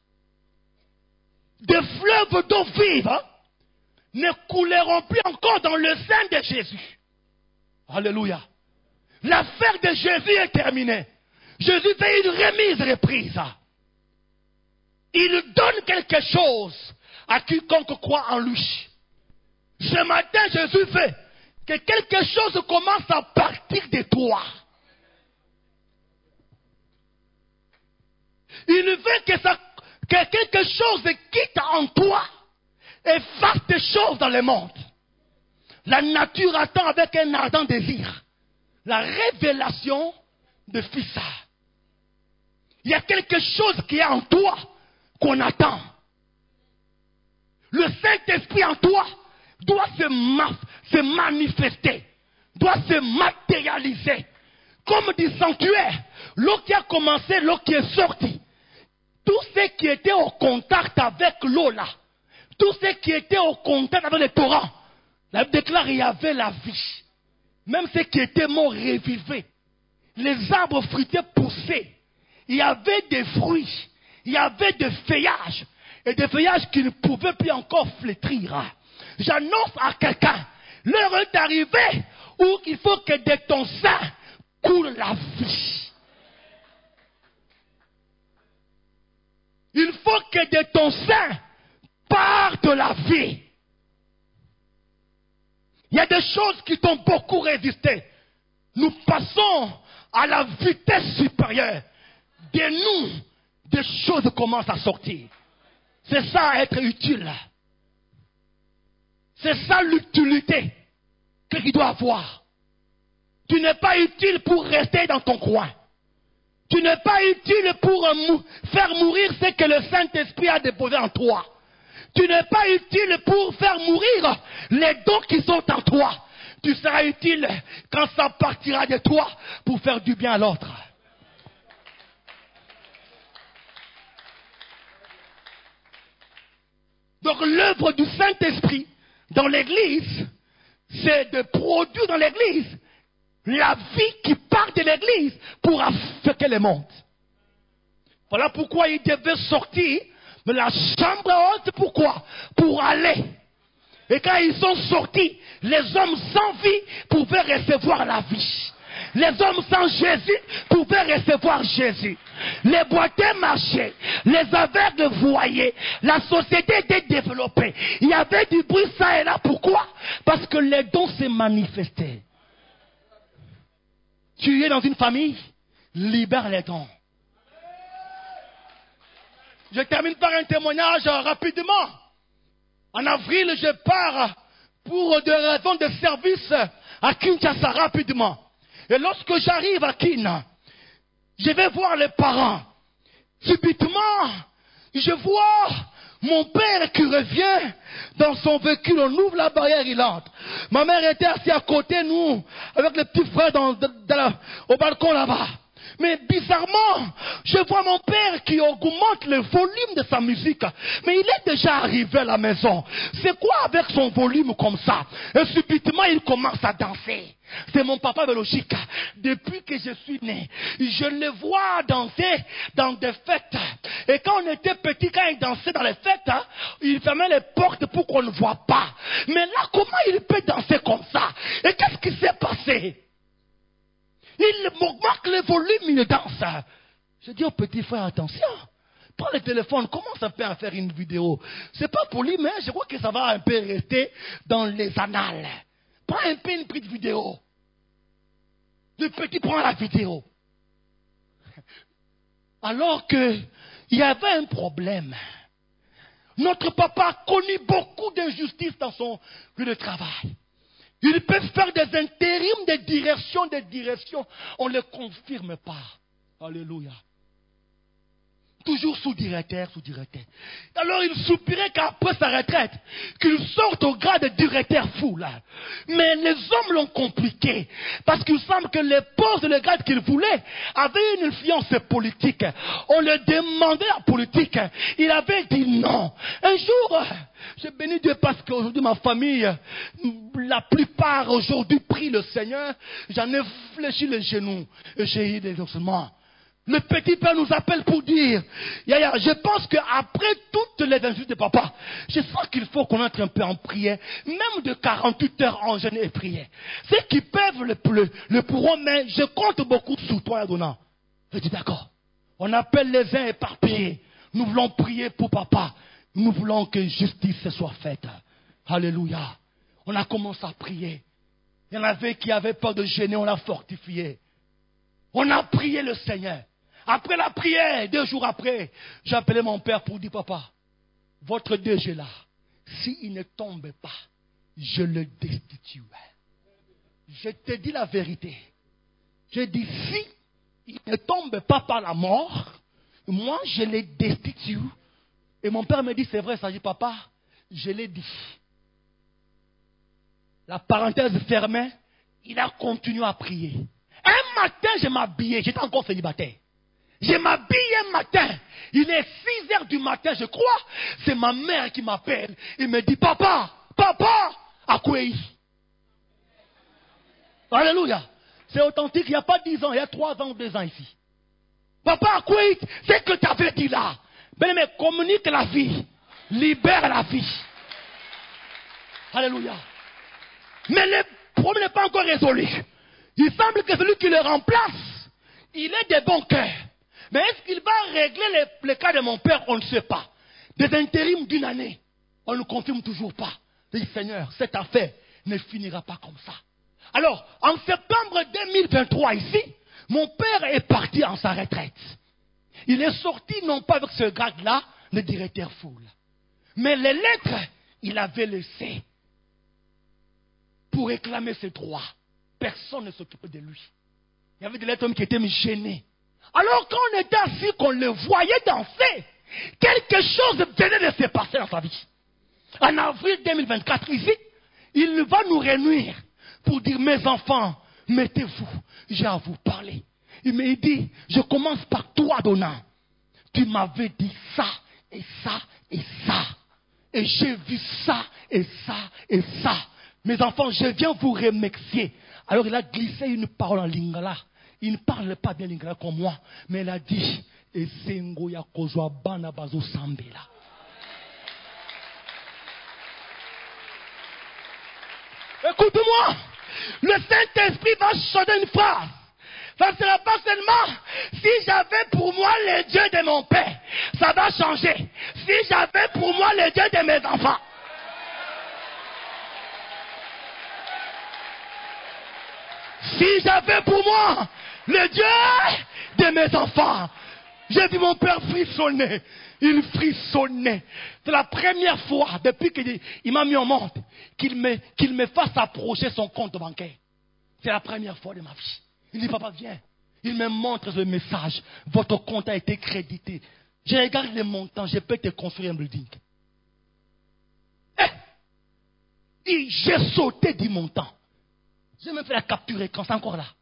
S1: des fleuves d'eau vive ne couleront plus encore dans le sein de Jésus. Alléluia. L'affaire de Jésus est terminée. Jésus fait une remise reprise. Il donne quelque chose à quiconque croit en lui. Ce matin, Jésus fait que quelque chose commence à partir de toi. Il veut que quelque chose quitte en toi et fasse des choses dans le monde. La nature attend avec un ardent désir la révélation de Fils. Il y a quelque chose qui est en toi qu'on attend. Le Saint-Esprit en toi doit se manifester, doit se matérialiser. Comme dit sanctuaire, l'eau qui a commencé, l'eau qui est sortie. Tout ce qui était au contact avec l'eau là, tout ce qui était au contact avec le torrent, la Bible déclare qu'il y avait la vie. Même ceux qui étaient morts revivaient. Les arbres fruitiers poussaient. Il y avait des fruits. Il y avait des feuillages. Et des feuillages qui ne pouvaient plus encore flétrir. J'annonce à quelqu'un, l'heure est arrivée où il faut que de ton sein coule la vie. Il faut que de ton sein parte la vie. Il y a des choses qui t'ont beaucoup résisté. Nous passons à la vitesse supérieure. De nous, des choses commencent à sortir. C'est ça être utile. C'est ça l'utilité que tu dois avoir. Tu n'es pas utile pour rester dans ton coin. Tu Tu n'es pas utile pour faire mourir ce que le Saint-Esprit a déposé en toi. Tu n'es pas utile pour faire mourir les dons qui sont en toi. Tu seras utile quand ça partira de toi pour faire du bien à l'autre. Donc l'œuvre du Saint-Esprit dans l'Église, c'est de produire dans l'Église la vie qui part de l'Église pour affecter le monde. Voilà pourquoi il devait sortir de la chambre haute. Pourquoi? Pour aller. Et quand ils sont sortis, les hommes sans vie pouvaient recevoir la vie. Les hommes sans Jésus pouvaient recevoir Jésus. Les boiteux marchaient, les aveugles voyaient, la société était développée. Il y avait du bruit ça et là. Pourquoi? Parce que les dons se manifestaient. Tu es dans une famille, libère les dons. Je termine par un témoignage rapidement. En avril, je pars pour des raisons de service à Kinshasa rapidement. Et lorsque j'arrive à Kin, je vais voir les parents. Subitement, je vois mon père qui revient dans son véhicule. On ouvre la barrière, il entre. Ma mère était assise à côté de nous, avec les petits frères au balcon là-bas. Mais bizarrement, je vois mon père qui augmente le volume de sa musique. Mais il est déjà arrivé à la maison. C'est quoi avec son volume comme ça? Et subitement, il commence à danser. C'est mon papa biologique. Depuis que je suis né, je le vois danser dans des fêtes. Et quand on était petit, quand il dansait dans les fêtes, il fermait les portes pour qu'on ne voit pas. Mais là, comment il peut danser comme ça? Et qu'est-ce qui s'est passé? Il manque le volume, il danse. Je dis au petit frère, attention, prends le téléphone, commence un peu à faire une vidéo. C'est pas pour lui, mais je crois que ça va un peu rester dans les annales. Prends un peu une petite vidéo. Le petit prend la vidéo. Alors que il y avait un problème. Notre papa a connu beaucoup d'injustices dans son lieu de travail. Ils peuvent faire des intérims, des directions. On ne les confirme pas. Alléluia. Toujours sous-directeur. Alors il soupirait qu'après sa retraite, qu'il sorte au grade de directeur fou là. Mais les hommes l'ont compliqué. Parce qu'il semble que les postes et les grades qu'il voulait avaient une influence politique. On lui demandait la politique. Il avait dit non. Un jour, j'ai béni Dieu parce qu'aujourd'hui ma famille, la plupart aujourd'hui prient le Seigneur. J'en ai fléchi les genoux et j'ai eu des ossements. Le petit père nous appelle pour dire, Yaya, je pense qu'après toutes les insultes de papa, je sens qu'il faut qu'on entre un peu en prière, même de 48 heures en jeûne et prière. Ceux qui peuvent le pourront, mais je compte beaucoup sur toi, Adonai. Je dis d'accord. On appelle les uns éparpillés. Nous voulons prier pour papa. Nous voulons que justice soit faite. Alléluia. On a commencé à prier. Il y en avait qui avaient peur de gêner, on l'a fortifié. On a prié le Seigneur. Après la prière, 2 jours après, j'ai appelé mon père pour dire, papa, votre DG là, s'il ne tombe pas, je le destitue. Je te dis la vérité. Je dis, si il ne tombe pas par la mort, moi je le destitue. Et mon père me dit, c'est vrai, ça dit, papa, je l'ai dit. La parenthèse fermée, il a continué à prier. Un matin, je m'habillais, j'étais encore célibataire. Je m'habille un matin, il est 6 heures du matin, je crois. C'est ma mère qui m'appelle. Il me dit, papa, à quoi? Alléluia. C'est authentique, il n'y a pas 10 ans, il y a 3 ans, 2 ans ici. Papa, à quoi? C'est que tu avais dit là. Ben, mais communique la vie. Libère la vie. Alléluia. Mais le problème n'est pas encore résolu. Il semble que celui qui le remplace, il est de bon cœur. Mais est-ce qu'il va régler les cas de mon père? On ne sait pas. Des intérims d'1 année, on ne confirme toujours pas. Je dis, Seigneur, cette affaire ne finira pas comme ça. Alors, en septembre 2023 ici, mon père est parti en sa retraite. Il est sorti non pas avec ce grade-là, le directeur foule. Mais les lettres, il avait laissées pour réclamer ses droits. Personne ne s'occupait de lui. Il y avait des lettres qui étaient gênés. Alors quand on était assis, qu'on le voyait danser, quelque chose venait de se passer dans sa vie. En avril 2024, ici, il va nous réunir pour dire, mes enfants, mettez-vous, j'ai à vous parler. Il dit, je commence par toi, Donna. Tu m'avais dit ça, et ça, et ça. Et j'ai vu ça, et ça, et ça. Mes enfants, je viens vous remercier. Alors il a glissé une parole en lingala. Il ne parle pas bien lingala comme moi, mais il a dit, Esengo ya kozwa bana bazo sambela. Écoute-moi, le Saint-Esprit va changer une phrase. Ça ne sera pas seulement si j'avais pour moi le Dieu de mon père, ça va changer. Si j'avais pour moi le Dieu de mes enfants. Si j'avais pour moi le Dieu de mes enfants. J'ai vu mon père frissonner. Il frissonnait. C'est la première fois depuis qu'il m'a mis au monde qu'il me fasse approcher son compte bancaire. C'est la première fois de ma vie. Il dit, papa, viens. Il me montre le message. Votre compte a été crédité. Je regarde les montants. Je peux te construire un building. J'ai sauté du montant. J'ai même fait la capture écran. C'est encore là.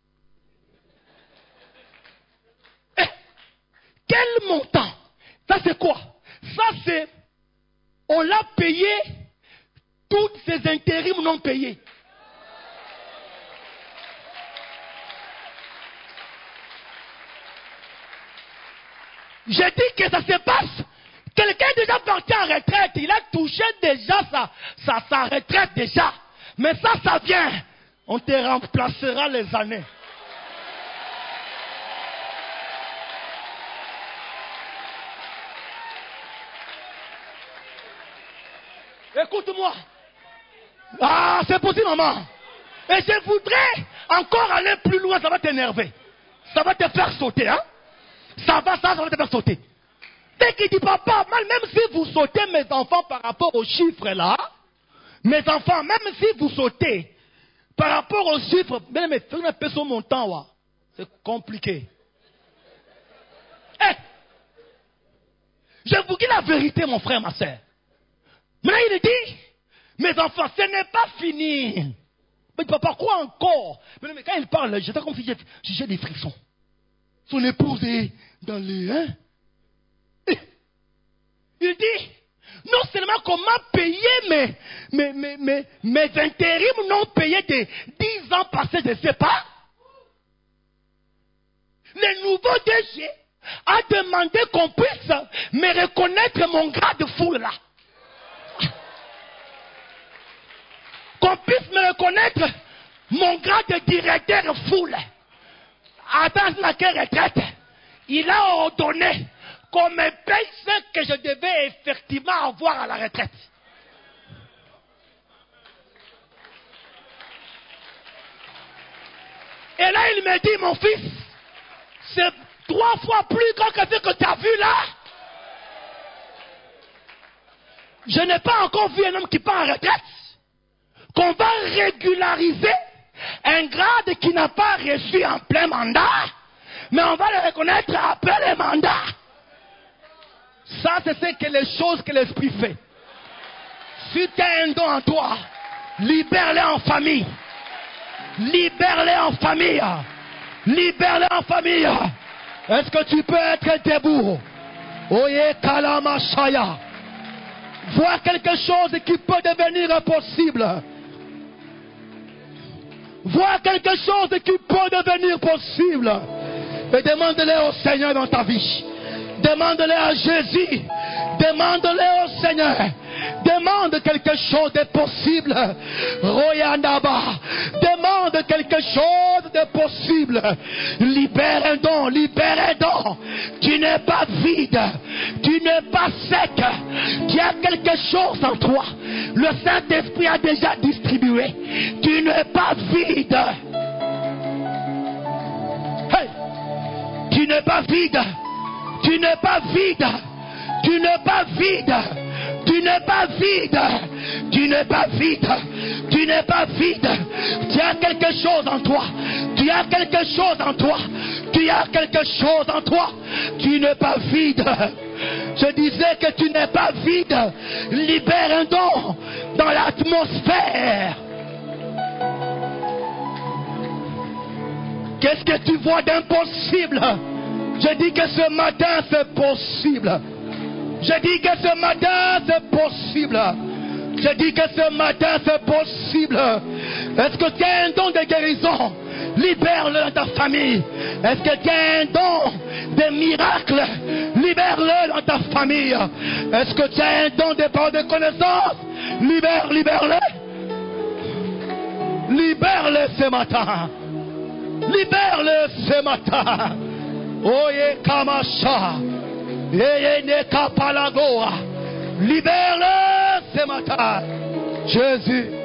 S1: Quel montant? Ça c'est quoi? Ça c'est... On l'a payé toutes ces intérims non payés. Je dis que ça se passe. Quelqu'un est déjà parti en retraite. Il a touché déjà sa retraite déjà. Mais ça vient. On te remplacera les années. Écoute-moi. Ah, c'est possible, maman. Et je voudrais encore aller plus loin. Ça va t'énerver. Ça va te faire sauter, hein. Ça va te faire sauter. Dès qu'il dit, papa, même si vous sautez, mes enfants, par rapport aux chiffres là, mes enfants, même si vous sautez, par rapport aux chiffres, mais faites un peu sur mon temps, ouais. C'est compliqué. Je vous dis la vérité, mon frère, ma soeur. Maintenant, il dit, mes enfants, ce n'est pas fini. Mais papa, quoi encore? Mais quand il parle, j'étais comme si j'ai des frissons. Son épouse est dans les... Hein? Il dit, non seulement qu'on m'a payé mes intérims non payés de 10 ans passés, je ne sais pas. Le nouveau DG a demandé qu'on puisse me reconnaître mon grade de foule là. Qu'on puisse me reconnaître mon grade de directeur foule. Attends laquelle retraite, il a ordonné qu'on me paye ce que je devais effectivement avoir à la retraite. Et là, il me dit, mon fils, c'est 3 fois plus grand que ce que tu as vu là. Je n'ai pas encore vu un homme qui part en retraite. Qu'on va régulariser un grade qui n'a pas reçu en plein mandat, mais on va le reconnaître après le mandat. Ça, c'est ce que les choses que l'Esprit fait. Si tu as un don en toi, libère-les en famille. Libère-les en famille. Libère-les en famille. Est-ce que tu peux être debout? Oye Kalamashaya. Voir quelque chose qui peut devenir possible. Voir quelque chose qui peut devenir possible. Et demande-le au Seigneur dans ta vie. Demande-le à Jésus. Demande-le au Seigneur. Demande quelque chose de possible. Royanaba. Demande quelque chose de possible. Libère un don. Libère un don. Tu n'es pas vide. Tu n'es pas sec. Tu as quelque chose en toi. Le Saint-Esprit a déjà distribué. Tu n'es pas vide. Hey. Tu n'es pas vide. Tu n'es pas vide. Tu Tu n'es pas vide. Tu n'es pas vide. Tu n'es pas vide. Tu n'es pas vide. Tu as quelque chose en toi. Tu as quelque chose en toi. Tu as quelque chose en toi. Tu n'es pas vide. Je disais que tu n'es pas vide. Libère un don dans l'atmosphère. Qu'est-ce que tu vois d'impossible? Je dis que ce matin c'est possible. Je dis que ce matin c'est possible. Je dis que ce matin c'est possible. Est-ce que tu as un don de guérison? Libère-le dans ta famille. Est-ce que tu as un don de miracle? Libère-le dans ta famille. Est-ce que tu as un don de parole de connaissance? Libère-le. Libère-le ce matin. Libère-le ce matin. Oye Kamasha. Yeye Neka Palagoa. Libère-le ce matin. Jésus.